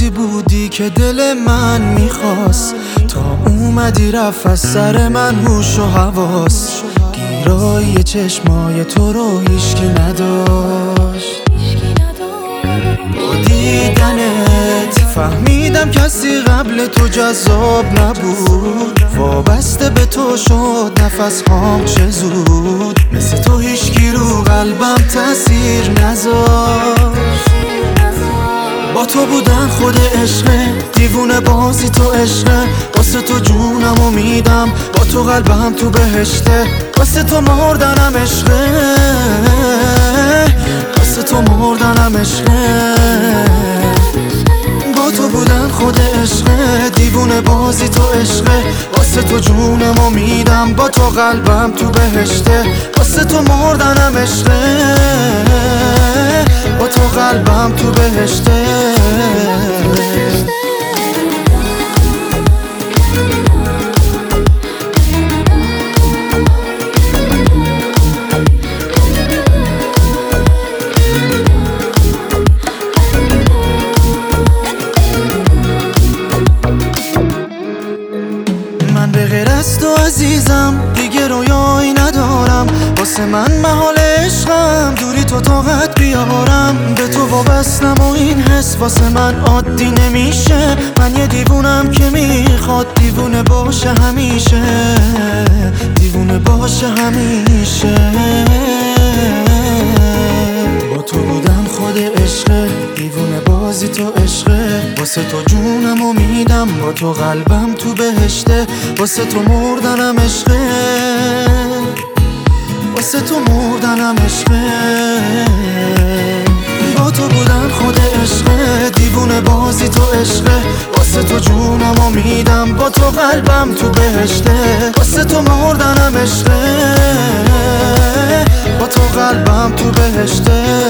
لحظاتی بودی که دل من میخواست، تا اومدی رفت از سر من هوش و حواس. گیرای چشمای تو رو هیچکی نداشت. با دیدنت فهمیدم کسی قبل تو جذاب نبود. وابسته به تو شد نفس هام چه زود. مثل تو هیچکی رو قلبم تأثیر نذاشت. با تو بودن خود عشقه، دیوونه بازی تو عشقه. واسه تو جونم میدم، با تو قلبم تو بهشته. واسه تو مردنم عشقه، واسه تو مردنم عشقه. با تو بودن خود عشقه، دیوونه بازی تو عشقه. واسه تو جونم میدم، با تو قلبم تو بهشته. واسه تو مردنم عشقه، با تو قلبم تو بهشته. من به غیر از تو عزیزم دیگه رویایی ندارم. واسه من محال عشقم دوری تو طاقت بیارم. به تو وابستم و این حس واسه من عادی نمیشه. من یه دیوونم که میخواد دیوونه باشه همیشه، دیوونه باشه همیشه. با تو بودم خود عشقه، دیوونه بازی تو عشقه. واسه تو جونم میدم، با تو قلبم تو بهشته. واسه تو مردنم عشقه، واسه تو مردنم عشقه. با تو بودن خود عشقه، دیوونه بازی تو عشقه. واسه تو جونم میدم، با تو قلبم تو بهشته. واسه تو مردنم عشقه، با تو قلبم تو بهشته.